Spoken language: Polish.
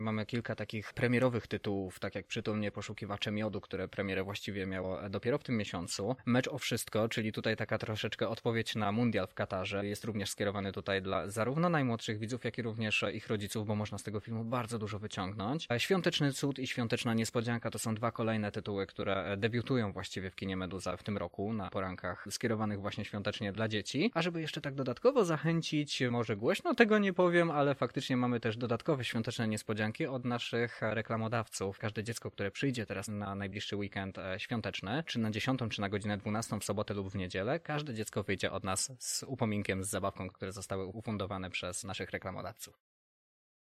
Mamy kilka takich premierowych tytułów, tak jak Przytulnie Poszukiwacze Miodu, które premierę właściwie miało dopiero w tym miesiącu. Mecz o wszystko, czyli tutaj taka troszeczkę odpowiedź na mundial w Katarze, jest również skierowany tutaj dla zarówno najmłodszych widzów, jak i również ich rodziców, bo można z tego filmu bardzo dużo wyciągnąć. Świąteczny Cud i Świąteczna Niespodzianka to są dwa kolejne tytuły, które debiutują właściwie w kinie Meduza w tym roku na porankach skierowanych właśnie świątecznie dla dzieci. A żeby jeszcze tak dodatkowo zachęcić, może głośno tego nie powiem, ale faktycznie mamy też dodatkowe świąteczne niespodzianki od naszych reklamodawców. Każde dziecko, które przyjdzie teraz na najbliższy weekend świąteczny, czy na 10, czy na godzinę 12 w sobotę lub w niedzielę, każde dziecko wyjdzie od nas z upominkiem, z zabawką, które zostały ufundowane przez naszych reklamodawców.